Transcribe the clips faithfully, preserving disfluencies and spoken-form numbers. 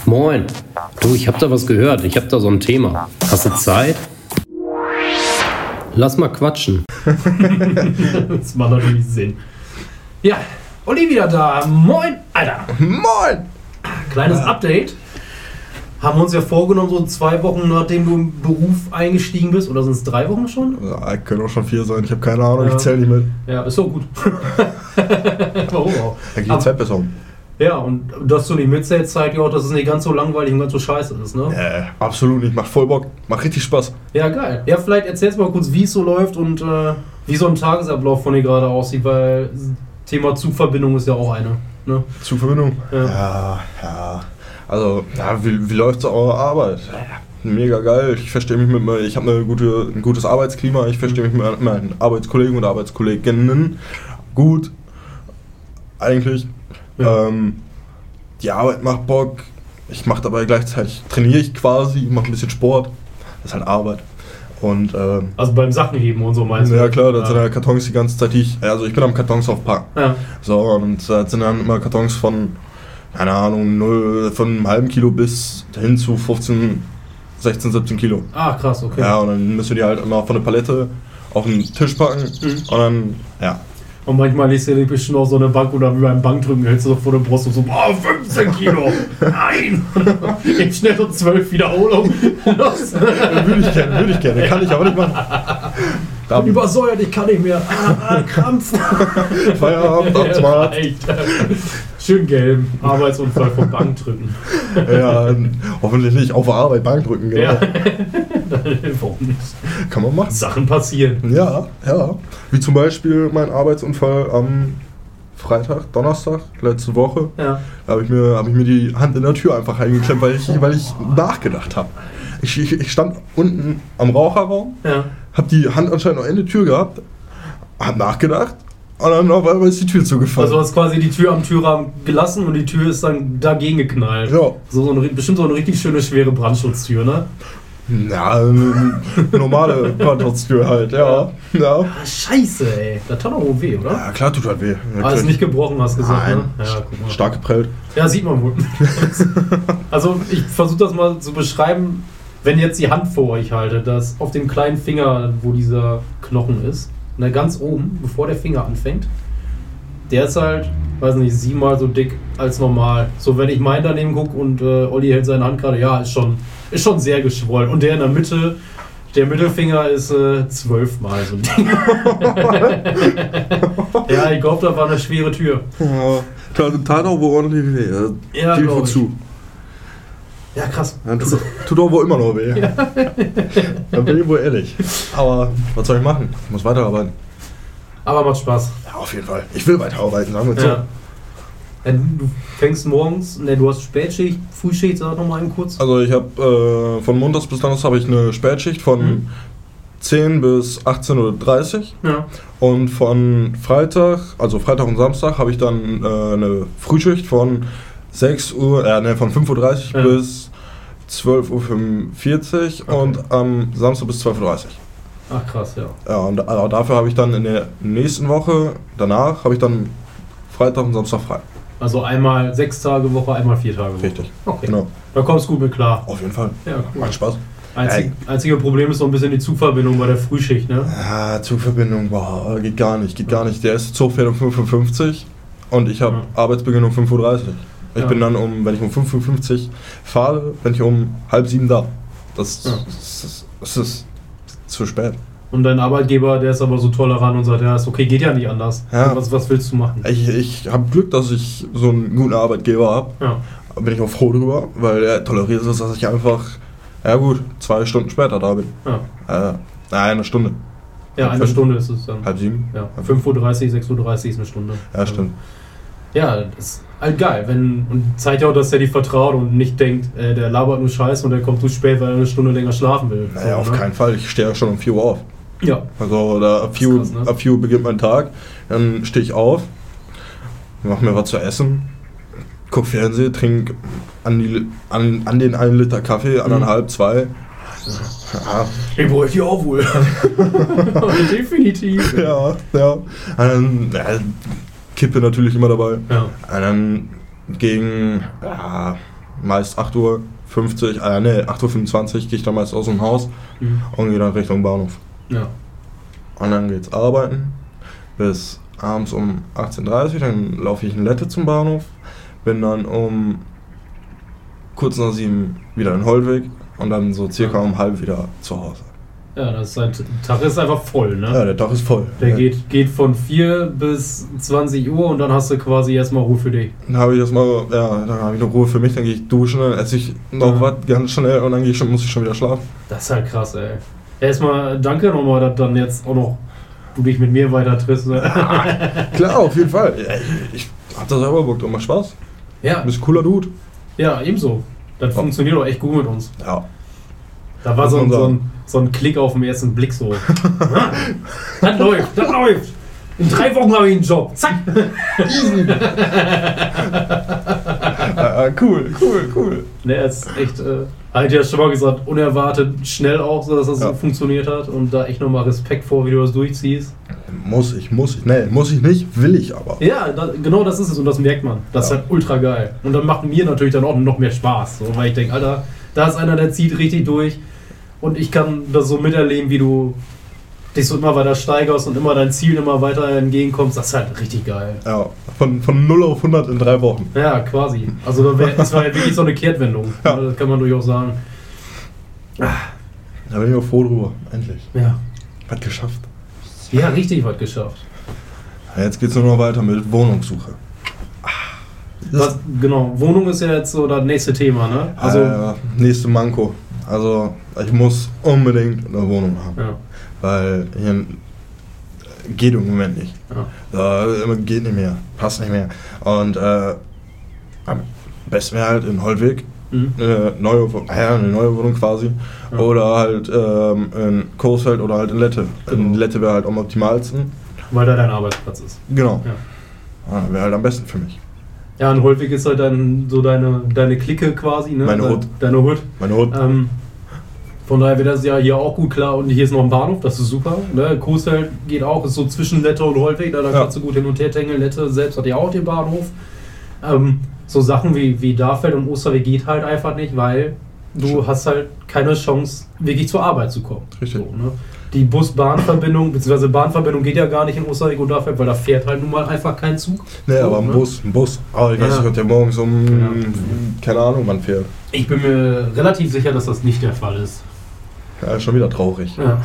Moin. Du, ich hab da was gehört. Ich hab da so ein Thema. Hast du Zeit? Lass mal quatschen. Das macht natürlich Sinn. Ja, Olli wieder da. Moin, Alter. Moin. Kleines Update. Haben wir uns ja vorgenommen, so zwei Wochen nachdem du im Beruf eingestiegen bist. Oder sind es drei Wochen schon? Ja, können auch schon vier sein. Ich habe keine Ahnung. Ja. Ich zähle nicht mit. Ja, ist so gut. Warum auch? Da geht die Zeit besser um. Ja, und dass du nicht mitzählst, zeigt ja auch, dass es nicht ganz so langweilig und ganz so scheiße ist, ne? Äh, absolut nicht. Macht voll Bock. Macht richtig Spaß. Ja, geil. Ja, vielleicht erzählst du mal kurz, wie es so läuft und äh, wie so ein Tagesablauf von dir gerade aussieht, weil Thema Zugverbindung ist ja auch eine, ne? Zugverbindung? Ja. Ja, ja. Also, ja, wie, wie läuft so eure Arbeit? Mega geil. Ich verstehe mich mit mir, ich habe eine gute, ein gutes Arbeitsklima. Ich verstehe mich mit meinen Arbeitskollegen und Arbeitskolleginnen gut. Eigentlich. Ja. Ähm, die Arbeit macht Bock. Ich mache dabei gleichzeitig, trainiere ich quasi, mache ein bisschen Sport. Das ist halt Arbeit. Und, ähm, Also beim Sachenheben und so meinst du? ja klar, das ja. sind ja Kartons die ganze Zeit, die ich, also ich bin am Kartons aufpacken. Ja. So, und das sind dann immer Kartons von, keine Ahnung, null, von einem halben Kilo bis hin zu fünfzehn, sechzehn, siebzehn Kilo. Ah, krass, okay. Ja, und dann müssen wir die halt immer von der Palette auf den Tisch packen Mhm. und dann, ja. Und manchmal legst du dir bestimmt auf so eine Bank oder wie beim Bankdrücken hältst du so vor der Brust und so, boah, fünfzehn Kilo, nein! Eben schnell so zwölf Wiederholungen. Los. Würde ich gerne, würde ich gerne, kann ich aber nicht machen. Ich bin übersäuert, ich kann nicht mehr. Ah, ah, Krampf. Feierabend, ab zum Arzt. Reicht. Schön gelb. Arbeitsunfall vom Bankdrücken. Ja, hoffentlich nicht auf der Arbeit Bankdrücken, genau. Ja. Warum nicht? Kann man machen. Sachen passieren. Ja, ja. Wie zum Beispiel mein Arbeitsunfall am Freitag, Donnerstag, letzte Woche. Ja. Da habe ich, mir- hab ich mir die Hand in der Tür einfach eingeklemmt, weil ich, weil ich nachgedacht habe. Ich, ich, ich stand unten am Raucherraum, Ja. habe die Hand anscheinend noch in der Tür gehabt, habe nachgedacht und dann auf einmal ist die Tür zugefallen. Also du hast quasi die Tür am Türrahmen gelassen und die Tür ist dann dagegen geknallt. Ja. So, so eine, bestimmt so eine richtig schöne, schwere Brandschutztür, ne? Ja, eine normale Quadratstür halt, ja. Ja. Ah, scheiße, ey. Das tat doch wohl weh, oder? Ja, klar tut halt weh. Ah, ist nicht gebrochen, hast du gesagt, Nein, ne? Ja, guck mal. stark geprellt. Ja, sieht man wohl. Also ich versuche das mal zu beschreiben, wenn ihr jetzt die Hand vor euch haltet, dass auf dem kleinen Finger, wo dieser Knochen ist, ne, ganz oben, bevor der Finger anfängt, der ist halt, weiß nicht, siebenmal so dick als normal. So, wenn ich meinen daneben gucke und äh, Olli hält seine Hand gerade, ja, ist schon, ist schon sehr geschwollen. Und der in der Mitte, der Mittelfinger ist äh, zwölfmal so dick. Ja, ich glaube, da war eine schwere Tür. Ja, tat, tat auch wohl ordentlich weh. Ja, Viel glaub ich. zu. Ja, krass. Ja, tut, tut auch wohl immer noch weh. Ja. Da bin ich wohl ehrlich. Aber was soll ich machen? Ich muss weiterarbeiten. Aber macht Spaß. Ja, auf jeden Fall. Ich will weiterarbeiten, sagen wir so. Ja. Ja, du fängst morgens, ne, du hast Spätschicht, Frühschicht, sag noch mal eben kurz. Also ich habe äh, von Montags bis Donnerstags habe ich eine Spätschicht von Mhm. zehn bis achtzehn Uhr dreißig Ja. und von Freitag, also Freitag und Samstag habe ich dann äh, eine Frühschicht von sechs Uhr, äh, ne, von fünf Uhr dreißig Ja. bis zwölf Uhr fünfundvierzig Okay. und am Samstag bis zwölf Uhr dreißig. Ach krass, ja. Ja, und aber dafür habe ich dann in der nächsten Woche, danach, habe ich dann Freitag und Samstag frei. Also einmal sechs Tage Woche, einmal vier Tage Woche. Richtig. Okay. Genau. Da kommst du gut mit klar. Auf jeden Fall. Ja, cool. Macht Spaß. Einzig, einzige Problem ist so ein bisschen die Zugverbindung bei der Frühschicht, ne? Ja, Zugverbindung, boah, geht gar nicht, geht gar nicht. Der ist Zug fährt um fünf Uhr fünfzig und ich habe Ja. Arbeitsbeginn um fünf Uhr dreißig. Ich Ja. bin dann um, wenn ich um fünf Uhr fünfzig fahre, bin ich um halb sieben da. Das, Ja. das, ist, das ist zu spät. Und dein Arbeitgeber, der ist aber so tolerant und sagt, ja, ist okay, geht ja nicht anders. Ja. Was, was willst du machen? Ich, ich habe Glück, dass ich so einen guten Arbeitgeber habe. Ja. Da bin ich auch froh drüber, weil er toleriert es, dass ich einfach, ja gut, zwei Stunden später da bin. Ja, Äh, nein, eine Stunde. ja eine Fünf- Stunde ist es dann. Halb sieben? Ja, fünf Uhr dreißig, sechs Uhr dreißig ist eine Stunde. Ja, stimmt. Ja, das ist halt geil. Wenn, und zeigt ja auch, dass er dir vertraut und nicht denkt, äh, der labert nur Scheiße und der kommt zu spät, weil er eine Stunde länger schlafen will. Naja, So, auf ne? keinen Fall. Ich stehe ja schon um vier Uhr auf. Ja, Also da ab vier Uhr, krass, ne? ab vier Uhr beginnt mein Tag, dann stehe ich auf, mache mir was zu essen, guck Fernsehen, trinke an, die, an, an den einen Liter Kaffee, anderthalb, zwei. Ja, ich bräuchte die auch wohl. Definitiv. ja. ja. Und dann, ja, Kippe natürlich immer dabei. Ja. Und dann gegen ja, meist acht Uhr fünfzig, äh, ne, acht Uhr fünfundzwanzig gehe ich dann meist aus dem Haus Mhm. und gehe dann Richtung Bahnhof. Ja. Und dann geht's arbeiten bis abends um achtzehn Uhr dreißig, dann laufe ich in Lette zum Bahnhof, bin dann um kurz nach sieben wieder in Holtwig und dann so circa um halb wieder zu Hause. Ja, das ist ein Tag ist einfach voll, ne? Ja, der Tag ist voll. Der ja. geht, geht von vier bis zwanzig Uhr und dann hast du quasi erstmal Ruhe für dich. Dann habe ich erstmal, ja, dann habe ich noch Ruhe für mich, dann gehe ich duschen, dann esse ich noch Ja. was ganz schnell und dann gehe ich schon, muss ich schon wieder schlafen. Das ist halt krass, ey. Erstmal danke nochmal, dass dann jetzt auch noch du dich mit mir weiter triffst. Ne? Klar, auf jeden Fall. Ja, ich, ich hab da selber Bock, und macht Spaß. Ja, Du bist ein cooler Dude. ja, ebenso. Das Ja. funktioniert doch echt gut mit uns. Ja. Da war Muss so man ein, so, sagen. ein, so ein Klick auf den ersten Blick so. Ah, das läuft, das läuft. In drei Wochen habe ich einen Job. Zack. Easy. ja, cool, cool, cool. Ne, er ist echt, äh, halt ja schon mal gesagt, unerwartet schnell auch, so dass das Ja. so funktioniert hat. Und da echt nochmal Respekt vor, wie du das durchziehst. Muss ich, muss ich. Nee, muss ich nicht, will ich aber. Ja, da, genau das ist es und das merkt man. Das ist Ja. halt ultra geil. Und dann macht mir natürlich dann auch noch mehr Spaß. So, weil ich denke, Alter, da ist einer, der zieht richtig durch. Und ich kann das so miterleben, wie du dich so immer weiter steigerst und immer dein Ziel immer weiter entgegenkommst. Das ist halt richtig geil. Ja, von, von null auf hundert in drei Wochen. Ja, quasi. Also da wär, das war ja wirklich so eine Kehrtwendung. Ja. Das kann man durchaus sagen. Da bin ich auch froh drüber, endlich. Ja. Hat geschafft. Ja, richtig was geschafft. Ja, jetzt geht's nur noch weiter mit Wohnungssuche. Das Was, genau, Wohnung ist ja jetzt so das nächste Thema, ne? Also, äh, nächste Manko. Also ich muss unbedingt eine Wohnung haben. ja. Weil hier geht im Moment nicht. Ja. Äh, geht nicht mehr. Passt nicht mehr. Und äh, am besten wäre halt in Holtwig Mhm. eine neue, Wo- ja, eine neue Wohnung quasi. Ja. Oder halt ähm, in Coesfeld oder halt in Lette. In Genau. Lette wäre halt am optimalsten. Weil da dein Arbeitsplatz ist. Genau. Ja. Ja, wäre halt am besten für mich. Ja, und Holtwig ist halt dann so deine, deine Clique quasi, ne? Meine Deine- Hut. Deine Hut. Meine Hut. Ähm, von daher wird das ja hier auch gut klar. Und hier ist noch ein Bahnhof, das ist super. Ne? Coesfeld geht auch, ist so zwischen Lette und Holtwig, da, da Ja. kannst du gut hin und her tängeln. Lette selbst hat ja auch den Bahnhof. Ähm, so Sachen wie, wie Darfeld und Osterweg geht halt einfach nicht, weil du hast halt keine Chance, wirklich zur Arbeit zu kommen. Richtig. So, ne? Die Bus-Bahn-Verbindung, beziehungsweise Bahnverbindung geht ja gar nicht in Osterweg und Darfeld, weil da fährt halt nun mal einfach kein Zug. Nee, So, aber ein ne? Bus, ein Bus. Aber ich weiß Ja. nicht, ob der morgens um, Ja. keine Ahnung, wann fährt. Ich bin mir relativ sicher, dass das nicht der Fall ist. Ja, ist schon wieder traurig. Ja.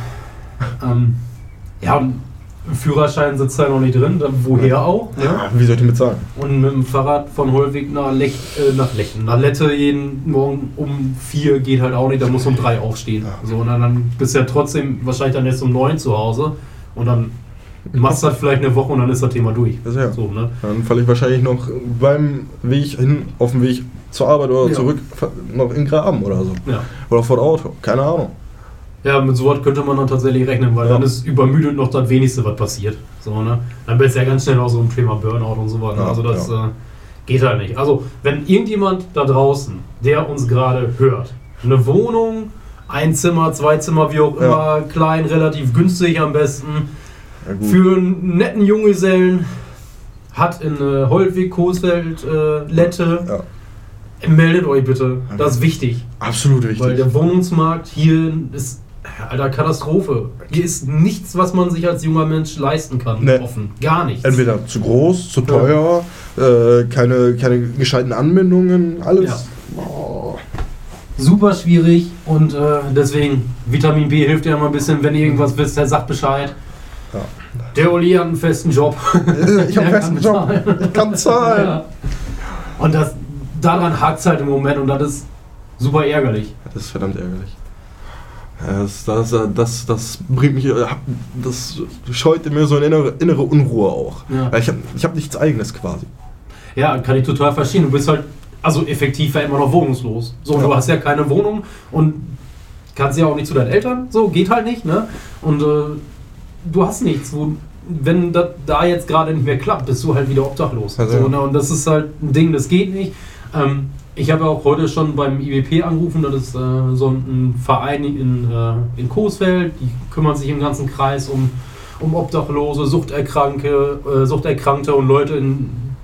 ähm, ja, und Führerschein sitzt da noch nicht drin, dann woher auch? Ne? Ja, wie soll ich damit sagen? Und mit dem Fahrrad von Holwig nach, Lech, äh, nach Lechen, nach Lette jeden Morgen um vier geht halt auch nicht, da muss um drei aufstehen. Ja. So, und dann, dann bist du ja trotzdem wahrscheinlich dann erst um neun zu Hause und dann machst du das vielleicht eine Woche und dann ist das Thema durch. Das ja. So, ne? Dann falle ich wahrscheinlich noch beim Weg hin, auf dem Weg zur Arbeit oder Ja. zurück, noch in Graben oder so. Ja. Oder vor dem Auto, keine Ahnung. Ja, mit so was könnte man dann tatsächlich rechnen, weil Ja. dann ist übermüdet noch das Wenigste, was passiert. So, ne? Dann bist du ja ganz schnell auch so im Thema Burnout und so weiter. Ja, also das ja. äh, geht halt nicht. Also wenn irgendjemand da draußen, der uns gerade hört, eine Wohnung, ein Zimmer, zwei Zimmer, wie auch Ja. immer, klein, relativ günstig am besten, Ja, gut. für einen netten Junggesellen, hat in äh, Holtwig, Coesfeld, äh, Lette, Ja. meldet euch bitte. Das ist wichtig. Absolut wichtig. Weil der Wohnungsmarkt hier ist, alter, Katastrophe. Hier ist nichts, was man sich als junger Mensch leisten kann. Nee. Offen. Gar nichts. Entweder zu groß, zu teuer, äh, keine, keine gescheiten Anbindungen, alles. Oh. Super schwierig und äh, deswegen, Vitamin B hilft ja immer ein bisschen, wenn ihr irgendwas wisst, der sagt Bescheid. Ja. Der Uli hat einen festen Job. Ich habe Der festen kann Job, zahlen. ich kann zahlen. Ja. Und das, daran hakt es halt im Moment und das ist super ärgerlich. Das ist verdammt ärgerlich. Das, das, das, das bringt mich, das scheut in mir so eine innere, innere Unruhe auch. Ja. Weil ich habe ich hab nichts Eigenes quasi. Ja, kann ich total verstehen. Du bist halt, also effektiv ja immer noch wohnungslos. So, Ja. du hast ja keine Wohnung und kannst ja auch nicht zu deinen Eltern. So, geht halt nicht, ne? Und äh, du hast nichts. Wo, wenn das da jetzt gerade nicht mehr klappt, bist du halt wieder obdachlos. Also, so, ne? Und das ist halt ein Ding, das geht nicht. Ähm, ich habe ja auch heute schon beim I W P angerufen, das ist äh, so ein Verein in, äh, in Coesfeld, die kümmern sich im ganzen Kreis um, um Obdachlose, Suchterkranke, äh, Suchterkrankte und Leute in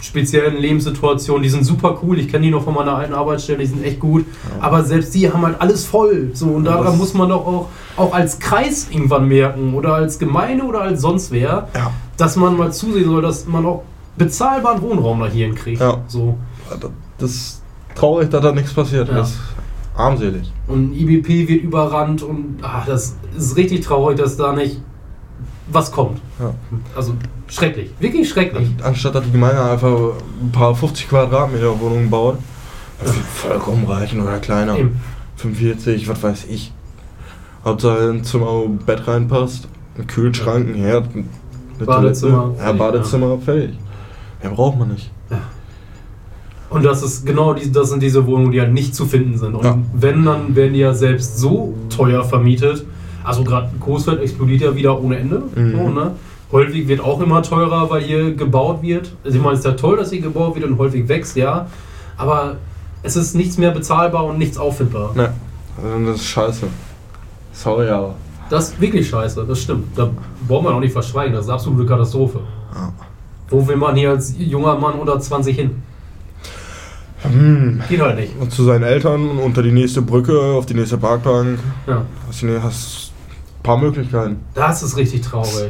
speziellen Lebenssituationen, die sind super cool. Ich kenne die noch von meiner alten Arbeitsstelle, die sind echt gut. Ja. Aber selbst die haben halt alles voll. So, und daran das muss man doch auch, auch als Kreis irgendwann merken oder als Gemeinde oder als sonst wer, ja. dass man mal zusehen soll, dass man auch bezahlbaren Wohnraum da hier hinkriegt. Ja. So. Das ist traurig, dass da nichts passiert. Ja. Das ist armselig. Und I B P wird überrannt und ach, das ist richtig traurig, dass da nicht was kommt. Ja. Also schrecklich, wirklich schrecklich. Anstatt dass die Gemeinde einfach ein paar fünfzig Quadratmeter Wohnungen baut, ja. vollkommen reichen oder kleiner. Eben. fünfundvierzig, was weiß ich. Hauptsache ein Zimmer, wo ein Bett reinpasst, ein Kühlschrank, ein Herd, eine Badezimmer. Toilette, ja, Badezimmer, ja. fertig. Mehr braucht man nicht. Ja. Und das ist genau die, das sind diese Wohnungen, die halt nicht zu finden sind. Und ja. wenn, dann werden die ja selbst so teuer vermietet. Also gerade Coesfeld explodiert ja wieder ohne Ende. Mhm. So, ne? Holtwig wird auch immer teurer, weil hier gebaut wird. Also ich meine, es ist ja toll, dass hier gebaut wird und Holtwig wächst, ja. Aber es ist nichts mehr bezahlbar und nichts auffindbar. Ne, das ist scheiße. Sorry, aber. Das ist wirklich scheiße, das stimmt. Da braucht man auch nicht verschweigen, das ist eine absolute Katastrophe. Ja. Wo will man hier als junger Mann unter zwanzig hin? Hm. Geht halt nicht. Und zu seinen Eltern unter die nächste Brücke, auf die nächste Parkbank. Ja. Hast du hast ein paar Möglichkeiten. Das ist richtig traurig.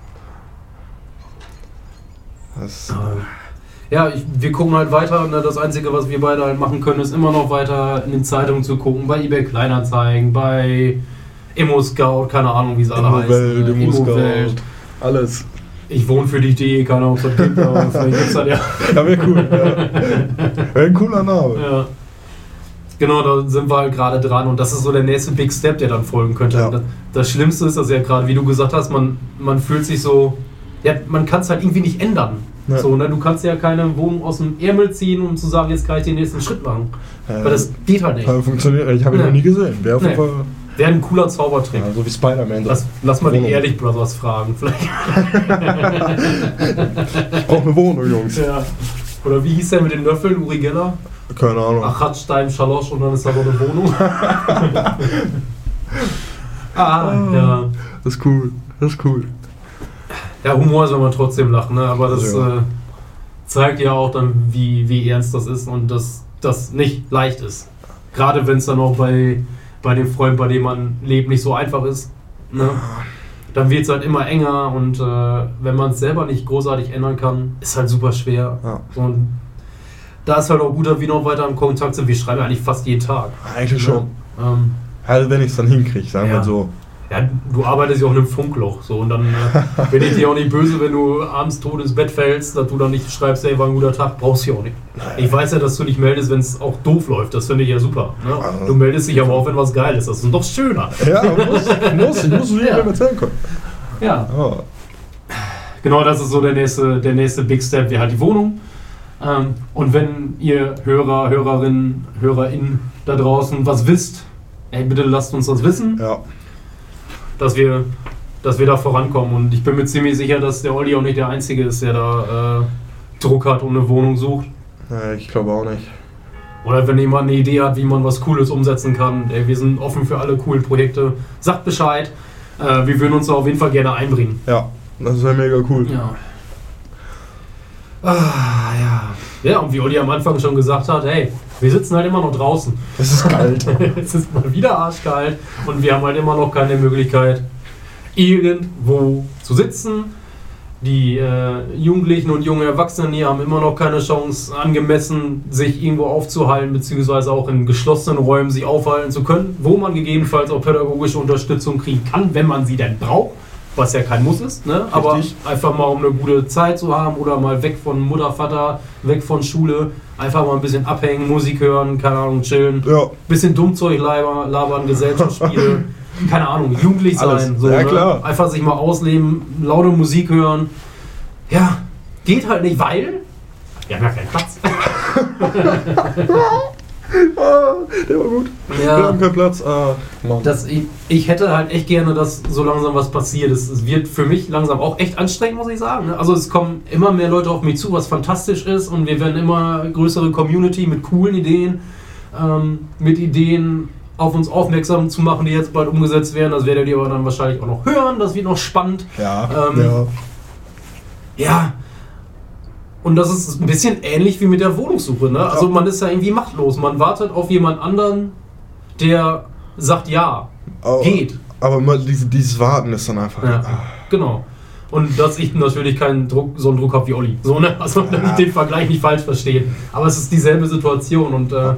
Das ja, ich, wir gucken halt weiter. Ne? Das Einzige, was wir beide halt machen können, ist immer noch weiter in den Zeitungen zu gucken, bei eBay Kleinanzeigen, bei Immo-Scout, keine Ahnung, wie es alle heißt. Immo-Welt, ne? Immo-Scout, alles. Ich wohne für die Idee, keine Ahnung, was das gibt, aber vielleicht gibt es das ja. Ja, wäre cool. Ja. Wäre ein cooler Name. Ja. Genau, da sind wir halt gerade dran und das ist so der nächste Big Step, der dann folgen könnte. Ja. Das, das Schlimmste ist, dass ja gerade, wie du gesagt hast, man, man fühlt sich so, ja, man kann es halt irgendwie nicht ändern. Ja. So, ne? Du kannst ja keine Wohnung aus dem Ärmel ziehen, um zu sagen, jetzt kann ich den nächsten Schritt machen. Ja, weil das geht halt nicht. Funktioniert, ich habe ihn nee. noch nie gesehen. Wäre auf jeden nee. Fall. Wäre ein cooler Zaubertrick. Ja, so wie Spider-Man. Lass, lass mal die Ehrlich Brothers fragen. Vielleicht. Ich brauche eine Wohnung, Jungs. Ja. Oder wie hieß der mit den Löffeln? Uri Geller? Keine Ahnung. Achatstein, Schalosch und dann ist da noch eine Wohnung. ah, oh, ja. Das ist cool. Das ist cool. Ja, Humor ist, wenn man trotzdem lacht, ne? Aber das ja. äh, zeigt ja auch dann, wie, wie ernst das ist und dass das nicht leicht ist. Gerade wenn es dann auch bei, bei dem Freund, bei dem man lebt, nicht so einfach ist. Ne? Dann wird es halt immer enger und äh, wenn man es selber nicht großartig ändern kann, ist halt super schwer. Ja. Und da ist halt auch gut, dass wir noch weiter im Kontakt sind. Wir schreiben eigentlich fast jeden Tag. Eigentlich schon. Ja, ähm, also wenn ich es dann hinkriege, sagen wir ja. so. Ja, du arbeitest ja auch in einem Funkloch. So, und dann äh, bin ich dir auch nicht böse, wenn du abends tot ins Bett fällst, dass du dann nicht schreibst, hey, war ein guter Tag, brauchst du ja auch nicht. Ich weiß ja, dass du dich meldest, wenn es auch doof läuft. Das finde ich ja super. Ne? Du meldest dich aber auch, wenn was geil ist. Das ist doch schöner. Ja, muss, muss, ich muss wieder erzählen können. Ja. Oh. Genau, das ist so der nächste, der nächste Big Step, wäre halt die Wohnung. Ähm, und wenn ihr Hörer, Hörerinnen, HörerInnen da draußen was wisst, ey, bitte lasst uns das wissen. Ja. Dass wir, dass wir da vorankommen. Und ich bin mir ziemlich sicher, dass der Olli auch nicht der Einzige ist, der da äh, Druck hat und eine Wohnung sucht. Ja, ich glaube auch nicht. Oder wenn jemand eine Idee hat, wie man was Cooles umsetzen kann. Ey, wir sind offen für alle coolen Projekte. Sagt Bescheid. Äh, wir würden uns da auf jeden Fall gerne einbringen. Ja, das wäre mega cool. Ja. Ah, ja. Ja, und wie Olli am Anfang schon gesagt hat, hey, wir sitzen halt immer noch draußen. Es ist kalt. Es ist mal wieder arschkalt und wir haben halt immer noch keine Möglichkeit, irgendwo zu sitzen. Die äh, Jugendlichen und jungen Erwachsenen hier haben immer noch keine Chance, angemessen sich irgendwo aufzuhalten, beziehungsweise auch in geschlossenen Räumen sich aufhalten zu können, wo man gegebenenfalls auch pädagogische Unterstützung kriegen kann, wenn man sie denn braucht. Was ja kein Muss ist, ne? Aber einfach mal, um eine gute Zeit zu haben oder mal weg von Mutter, Vater, weg von Schule, einfach mal ein bisschen abhängen, Musik hören, keine Ahnung, chillen, ja. Bisschen Dummzeug labern, labern Gesellschaftsspiele, keine Ahnung, jugendlich sein, so, ja, ne? klar. Einfach sich mal ausleben, laute Musik hören. Ja, geht halt nicht, weil wir haben ja keinen Platz. Ah, der war gut. Ja. Wir haben keinen Platz. Ah, Mann. Das, ich, ich hätte halt echt gerne, dass so langsam was passiert. Es, es wird für mich langsam auch echt anstrengend, muss ich sagen. Also es kommen immer mehr Leute auf mich zu, was fantastisch ist. Und wir werden immer größere Community mit coolen Ideen, ähm, mit Ideen auf uns aufmerksam zu machen, die jetzt bald umgesetzt werden. Das werdet ihr aber dann wahrscheinlich auch noch hören. Das wird noch spannend. Ja, ähm, ja. Ja. Und das ist ein bisschen ähnlich wie mit der Wohnungssuche. Ne? Also man ist ja irgendwie machtlos. Man wartet auf jemand anderen, der sagt ja, aber, geht. Aber immer diese, dieses Warten ist dann einfach... Ja, ah. genau. Und dass ich natürlich keinen Druck, so einen Druck habe wie Olli. So, ne? Also dass ich den Vergleich nicht falsch verstehe. Aber es ist dieselbe Situation. Und äh,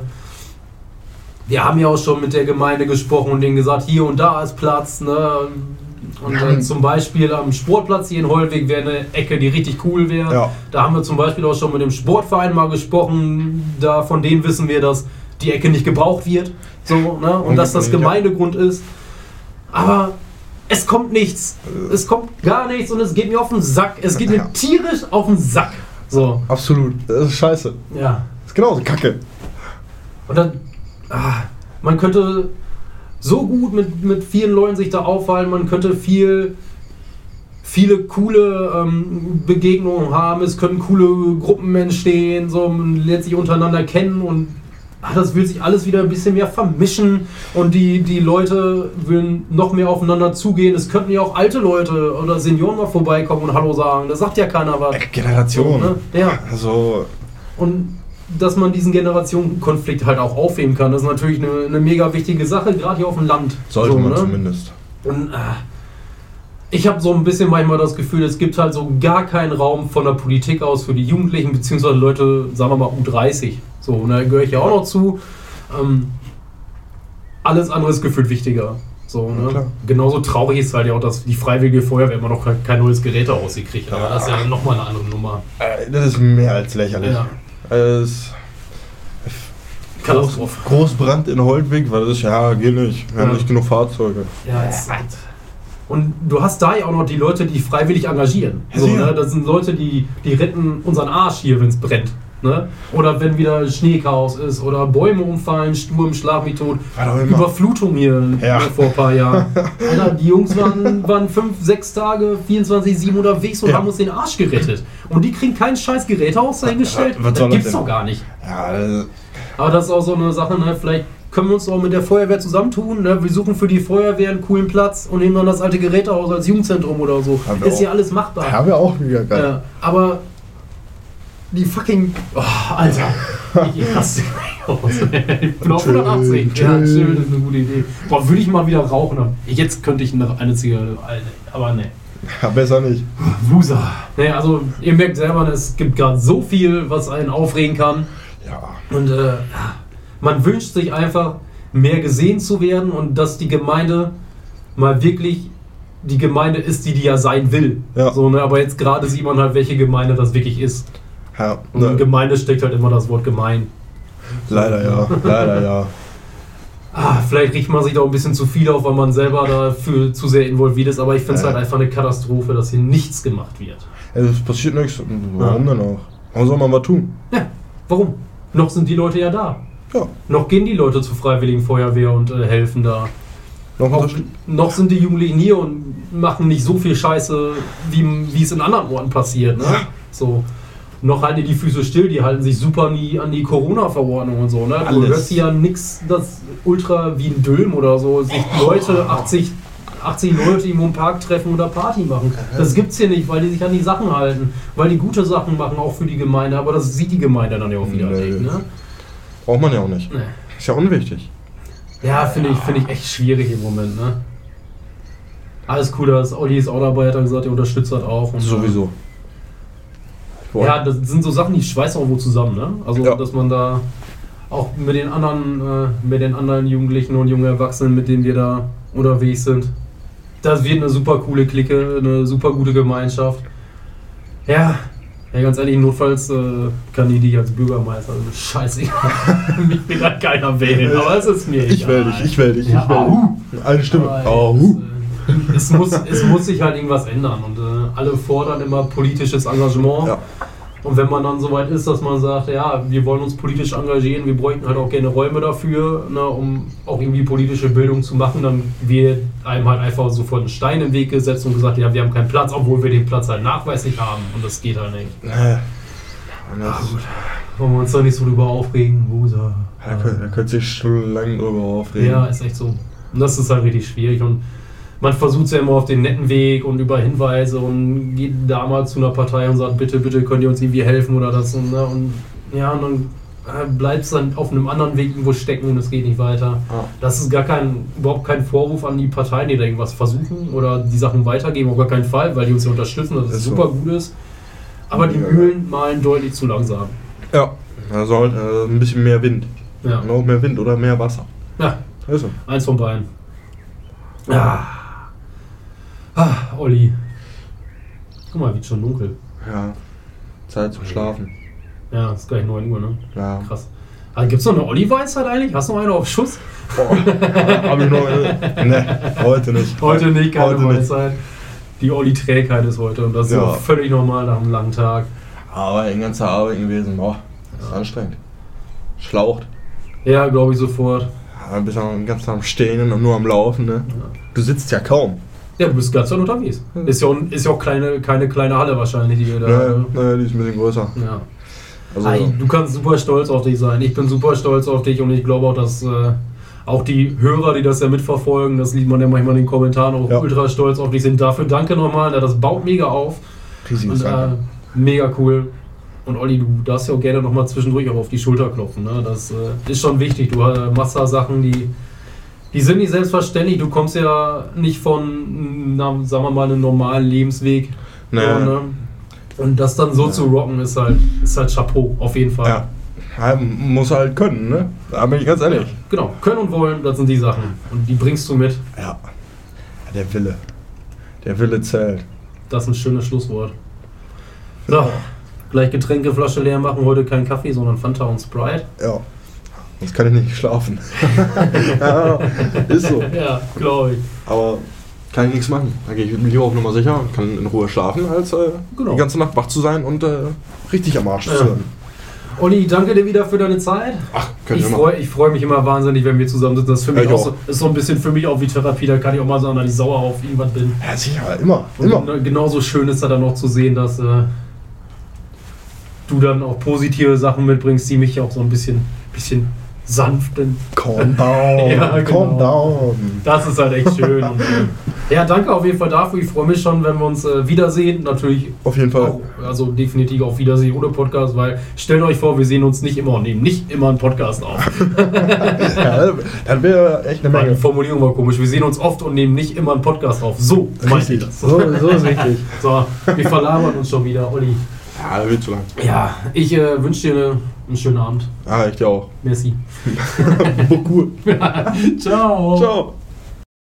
wir haben ja auch schon mit der Gemeinde gesprochen und denen gesagt, hier und da ist Platz. Ne? Und äh, zum Beispiel am Sportplatz hier in Holdweg wäre eine Ecke, die richtig cool wäre. Ja. Da haben wir zum Beispiel auch schon mit dem Sportverein mal gesprochen. Da von denen wissen wir, dass die Ecke nicht gebraucht wird. So, ne? Und dass das Gemeindegrund ist. Aber es kommt nichts. Es kommt gar nichts und es geht mir auf den Sack. Es geht mir tierisch auf den Sack. So. Absolut. Das ist scheiße. Ja. Das ist genauso kacke. Und dann, ah, man könnte so gut mit, mit vielen Leuten sich da aufhalten, man könnte viel, viele coole ähm, Begegnungen haben, es können coole Gruppen entstehen, so, man lernt sich untereinander kennen und ach, das will sich alles wieder ein bisschen mehr vermischen und die, die Leute würden noch mehr aufeinander zugehen. Es könnten ja auch alte Leute oder Senioren mal vorbeikommen und Hallo sagen, da sagt ja keiner was. Generation. So, ne? Ja. Also. Und dass man diesen Generationenkonflikt halt auch aufheben kann, das ist natürlich eine, eine mega wichtige Sache, gerade hier auf dem Land. Sollte so, man ne? zumindest. Und äh, ich habe so ein bisschen manchmal das Gefühl, es gibt halt so gar keinen Raum von der Politik aus für die Jugendlichen, beziehungsweise Leute, sagen wir mal U dreißig. So, und da gehöre ich ja auch noch zu. Ähm, alles andere ist gefühlt wichtiger. So, ne? Ja, genauso traurig ist halt ja auch, dass die Freiwillige Feuerwehr immer noch kein, kein neues Gerät ausgekriegt hat. Aber das ist ja nochmal eine andere Nummer. Äh, das ist mehr als lächerlich. Ja. Es Katastrophe. Groß, Großbrand in Holdweg, weil das ist ja, geht nicht. Wir Ja. haben nicht genug Fahrzeuge. Ja, es ist halt. Und du hast da ja auch noch die Leute, die freiwillig engagieren. Ja, So, sicher. ne? Das sind Leute, die, die retten unseren Arsch hier, wenn es brennt. Ne? Oder wenn wieder Schneechaos ist oder Bäume umfallen, Sturm, Schlag mich tot. Was auch immer. Überflutung hier Ja. ne, vor ein paar Jahren. Alter, die Jungs waren, waren fünf, sechs Tage, vierundzwanzig sieben unterwegs und Ja. haben uns den Arsch gerettet. Und die kriegen kein scheiß Gerätehaus dahingestellt. Was Das soll das gibt's denn? doch gar nicht. Ja, das, Aber das ist auch so eine Sache, ne? Vielleicht können wir uns auch mit der Feuerwehr zusammentun. Ne? Wir suchen für die Feuerwehr einen coolen Platz und nehmen dann das alte Gerätehaus als Jugendzentrum oder so. Haben wir Ist auch. ja alles machbar. haben wir auch wieder geil. Ja, aber die fucking... Oh, Alter. Ich raste aus. Ich bin auf hundertachtzig. Ja, chill, das ist eine gute Idee. Boah, würde ich mal wieder rauchen. Jetzt könnte ich noch eine Zigarette... Aber ne. Ja, besser nicht. Wusa. Nee, also ihr merkt selber, es gibt gerade so viel, was einen aufregen kann. Ja. Und äh, ja, man wünscht sich einfach, mehr gesehen zu werden und dass die Gemeinde mal wirklich die Gemeinde ist, die die ja sein will. Ja. So, ne? Aber jetzt gerade sieht man halt, welche Gemeinde das wirklich ist. Ja, Und in ne, Gemeinde steckt halt immer das Wort gemein. leider ja. Leider ja. Ah, vielleicht riecht man sich da auch ein bisschen zu viel auf, weil man selber dafür zu sehr involviert ist. Aber ich finde es Ja. halt einfach eine Katastrophe, dass hier nichts gemacht wird. Es passiert nichts. Warum denn auch? Warum soll man was tun? Ja, warum? Noch sind die Leute ja da. Ja. Noch gehen die Leute zur Freiwilligen Feuerwehr und äh, helfen da. Noch Auch, was? noch sind die Jugendlichen hier und machen nicht so viel Scheiße, wie, wie es in anderen Orten passiert. Ne? So. Noch halten die die Füße still, die halten sich super nie an die Corona-Verordnung und so. Ne? Du Alles. hörst hier ja nichts, das ultra wie ein Dülm oder so, sich Leute, achtzig, achtzig Leute irgendwo im Park treffen oder Party machen. Das gibt's hier nicht, weil die sich an die Sachen halten, weil die gute Sachen machen, auch für die Gemeinde, aber das sieht die Gemeinde dann ja auch wieder Nee. nicht. Ne? Braucht man ja auch nicht. Nee. Ist ja unwichtig. Ja, finde ich, find ich echt schwierig im Moment. Ne? Alles cool, dass Olli ist auch dabei, hat er gesagt, er unterstützt das auch. Und, Sowieso. Ja, das sind so Sachen, die schweißen auch wohl zusammen, ne? Also, Ja. dass man da auch mit den anderen, äh, mit den anderen Jugendlichen und jungen Erwachsenen, mit denen wir da unterwegs sind, das wird eine super coole Clique, eine super gute Gemeinschaft. Ja, ja ganz ehrlich, notfalls äh, kandidiere ich als Bürgermeister. Also scheißegal. Mich will halt keiner wählen, aber es ist mir egal. Ich will dich, ich will dich, Ja, ich will au. dich. Eine Stimme. Aber, Oh, ey, es, es, muss, es muss sich halt irgendwas ändern und äh, alle fordern immer politisches Engagement. Ja. Und wenn man dann soweit ist, dass man sagt, ja, wir wollen uns politisch engagieren, wir bräuchten halt auch gerne Räume dafür, ne, um auch irgendwie politische Bildung zu machen, dann wird einem halt einfach sofort ein Stein im Weg gesetzt und gesagt, ja, wir haben keinen Platz, obwohl wir den Platz halt nachweislich haben und das geht halt nicht. Äh, und Ja, das- gut. Wollen wir uns doch nicht so drüber aufregen, Wusa. Er könnte, er könnte sich schon lange drüber aufregen. Ja, ist echt so. Und das ist halt richtig schwierig und man versucht es ja immer auf den netten Weg und über Hinweise und geht da mal zu einer Partei und sagt, bitte, bitte könnt ihr uns irgendwie helfen oder das und, ne? Und ja, und dann bleibt es dann auf einem anderen Weg irgendwo stecken und es geht nicht weiter. Ja. Das ist gar kein, überhaupt kein Vorwurf an die Parteien, die da irgendwas versuchen oder die Sachen weitergeben, auf gar keinen Fall, weil die uns ja unterstützen, dass es super so gut ist. Aber die Mühlen malen deutlich zu langsam. Ja, also halt äh, ein bisschen mehr Wind. Ja. Noch mehr Wind oder mehr Wasser. Ja, also. Eins von beiden. Ah. Ah, Olli. Guck mal, wird schon dunkel. Ja, Zeit zum Schlafen. Ja, ist gleich neun Uhr, ne? Ja. Krass. Also, gibt's noch eine Olli-Weisheit eigentlich? Hast du noch eine auf Schuss? Boah, hab ich noch eine? Ne, heute nicht. Heute nicht, keine heute Weisheit. Nicht. Die Olli-Trägheit ist heute und das ist ja auch völlig normal nach einem langen Tag. Aber ein ganzer Arbeit gewesen, boah, das ist ja anstrengend. Schlaucht. Ja, glaube ich sofort. Ja, bist ja den ganzen Tag am Stehen und nur am Laufen, ne? Ja. Du sitzt ja kaum. Ja, du bist ganz Zeit unterwegs. Ist ja auch, ist ja auch kleine, keine kleine Halle wahrscheinlich, die wir da. Naja, naja, die ist ein bisschen größer. Ja. Also, Ay, du kannst super stolz auf dich sein. Ich bin super stolz auf dich und ich glaube auch, dass äh, auch die Hörer, die das ja mitverfolgen, das sieht man ja manchmal in den Kommentaren, auch ja. ultra stolz auf dich sind. Dafür danke nochmal, das baut mega auf. Riesiges und, äh, mega cool. Und Olli, du darfst ja auch gerne nochmal zwischendurch auch auf die Schulter klopfen. Ne? Das äh, ist schon wichtig. Du äh, machst da Sachen, die, die sind nicht selbstverständlich. Du kommst ja nicht von, na, sagen wir mal, einem normalen Lebensweg. Naja. So, ne? Und das dann so ja. zu rocken, ist halt, ist halt Chapeau, auf jeden Fall. Ja. Ja, muss halt können, ne? Da bin ich ganz ehrlich. Ja, genau, können und wollen, das sind die Sachen. Und die bringst du mit. Ja. Der Wille. Der Wille zählt. Das ist ein schönes Schlusswort. So, ja. Gleich Getränkeflasche leer machen, heute kein Kaffee, sondern Fanta und Sprite. Ja. Sonst kann ich nicht schlafen. Ja, ist so. Ja, glaube ich. Aber kann ich nichts machen. Da gehe ich mit mir lieber auf Nummer sicher und kann in Ruhe schlafen, als äh, genau. die ganze Nacht wach zu sein und äh, richtig am Arsch ja. zu sein. Olli, danke dir wieder für deine Zeit. Ach, könnt ich ihr freue freu mich immer wahnsinnig, wenn wir zusammen sitzen. Das ist, für mich ja, auch so, ist so ein bisschen für mich auch wie Therapie. Da kann ich auch mal sagen, dass ich sauer auf irgendwas bin. Ja, sicher, immer. Und immer. Genauso schön ist da dann noch zu sehen, dass äh, du dann auch positive Sachen mitbringst, die mich auch so ein bisschen, bisschen sanften. Calm down. Ja, genau. Calm down. Das ist halt echt schön. Und, äh, ja, danke auf jeden Fall dafür. Ich freue mich schon, wenn wir uns äh, wiedersehen. Natürlich. Auf jeden Fall. Auch, also definitiv auf Wiedersehen ohne Podcast, weil stellt euch vor, wir sehen uns nicht immer und nehmen nicht immer einen Podcast auf. Ja, dann wäre echt eine Menge. Die Formulierung war komisch. Wir sehen uns oft und nehmen nicht immer einen Podcast auf. So meint ihr das. So, so ist richtig. So, wir verlabern uns schon wieder, Olli. Ja, das wird zu lang. Ja, ich äh, wünsche dir eine, einen schönen Abend. Ah, ich dir auch. Merci. Beaucoup. Ciao. Ciao.